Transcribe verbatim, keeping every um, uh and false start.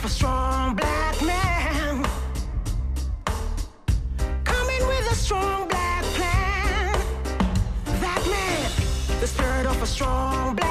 strong black man, coming with a strong black plan. That man, the spirit of a strong black